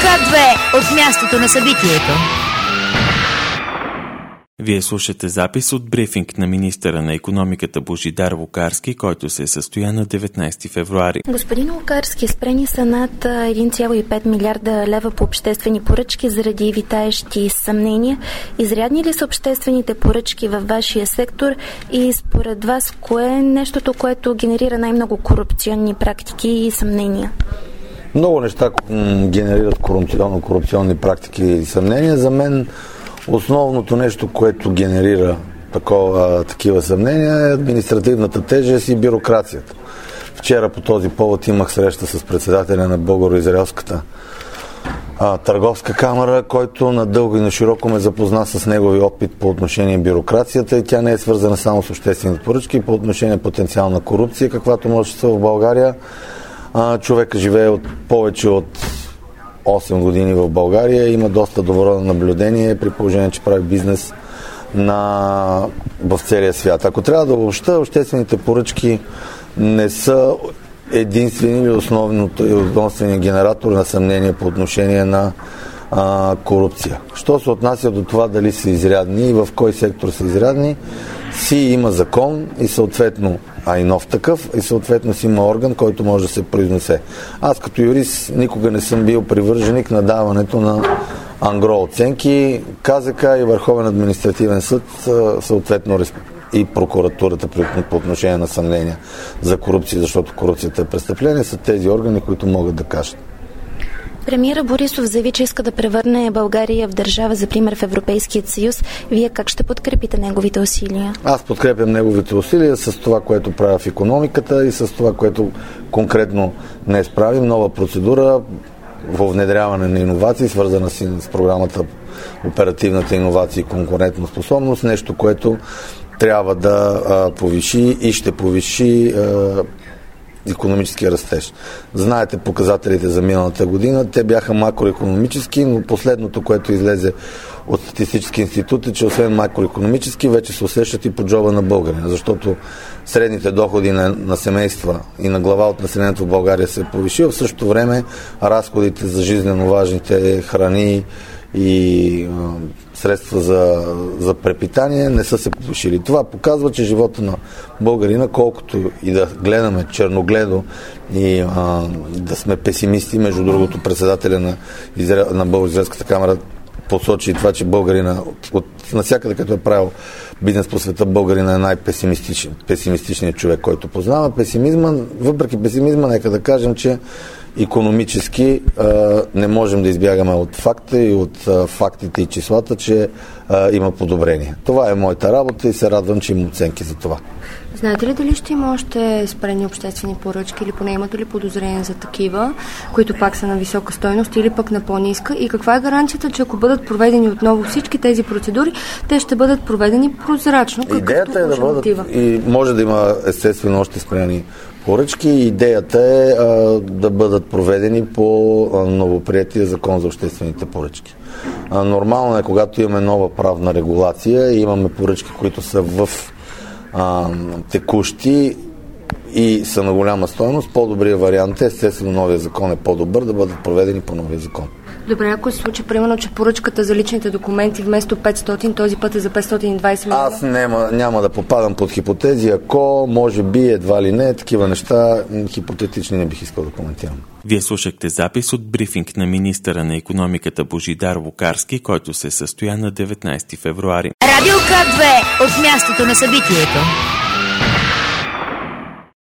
К2 от мястото на събитието. Вие слушате запис от брифинг на министъра на икономиката Божидар Лукарски, който се състоя на 19 февруари. Господин Лукарски, спрени са над 1,5 милиарда лева по обществени поръчки заради витаещи съмнения. Изрядни ли са обществените поръчки във вашия сектор и според вас кое е нещото, което генерира най-много корупционни практики и съмнения? Много неща генерират корупционни практики и съмнения. За мен основното нещо, което генерира такива съмнения, е административната тежест и бюрокрацията. Вчера по този повод имах среща с председателя на Българо-израелската търговска камара, който надълго и на широко ме запозна с негови опит по отношение бюрокрацията, и тя не е свързана само с обществените поръчки, по отношение потенциална корупция, каквато може да се в България. Човека живее повече от 8 години в България, има доста добро наблюдение, при положение, че прави бизнес в целия свят. Ако трябва да обобща, обществените поръчки не са единствени или основния генератор на съмнение по отношение на корупция. Що се отнася до това дали са изрядни и в кой сектор са изрядни, си има закон и съответно, и нов такъв, и съответно си има орган, който може да се произнесе. Аз като юрист никога не съм бил привърженик на даването на ангро оценки. КЗК и Върховен административен съд, съответно и прокуратурата по отношение на съмнения за корупция, защото корупцията е престъпление, са тези органи, които могат да кажат. Премиера Борисов заяви, че иска да превърне България в държава за пример в Европейския съюз. Вие как ще подкрепите неговите усилия? Аз подкрепям неговите усилия с това, което правя в икономиката и с това, което конкретно днес правим. Нова процедура във внедряване на иновации, свързана с програмата Оперативната иновация и конкурентоспособност. Нещо, което трябва да повиши и ще повиши икономически растеж. Знаете показателите за миналата година, те бяха макроекономически, но последното, което излезе от Статистически институт, е, че освен макроекономически, вече се усещат и по джоба на българина, защото средните доходи на семейства и на глава от населението в България се повиши, в същото време разходите за жизнено важните храни и средства за препитание не са се повишили. Това показва, че живота на българина, колкото и да гледаме черногледо и да сме песимисти, между другото председателя на Българо-израелската камара посочи това, че българина от навсякъде, като е правил бизнес по света, българина е най-песимистичният човек, който познава. Въпреки песимизма, нека да кажем, че икономически не можем да избягаме от факта и от фактите и числата, че има подобрение. Това е моята работа и се радвам, че има оценки за това. Знаете ли дали ще има още спрени обществени поръчки или поне имате ли подозрение за такива, които пак са на висока стойност или пък на по-ниска? И каква е гаранцията, че ако бъдат проведени отново всички тези процедури, те ще бъдат проведени прозрачно? Идеята е да бъдат, и може да има естествено още спрени поръчки. Идеята е да бъдат проведени по новоприетия закон за обществените поръчки. Нормално е, когато имаме нова правна регулация и имаме поръчки, които са в текущи и са на голяма стойност, по-добрият вариант е, естествено новия закон е по-добър, да бъдат проведени по новия закон. Добре, ако се случи, примерно, че поръчката за личните документи вместо 500, този път е за 520 милиона? Аз няма да попадам под хипотези, ако може би едва ли не, такива неща хипотетични не бих искал да коментирам. Вие слушахте запис от брифинг на министъра на икономиката Божидар Лукарски, който се състоя на 19 февруари. Радио К2 от мястото на събитието.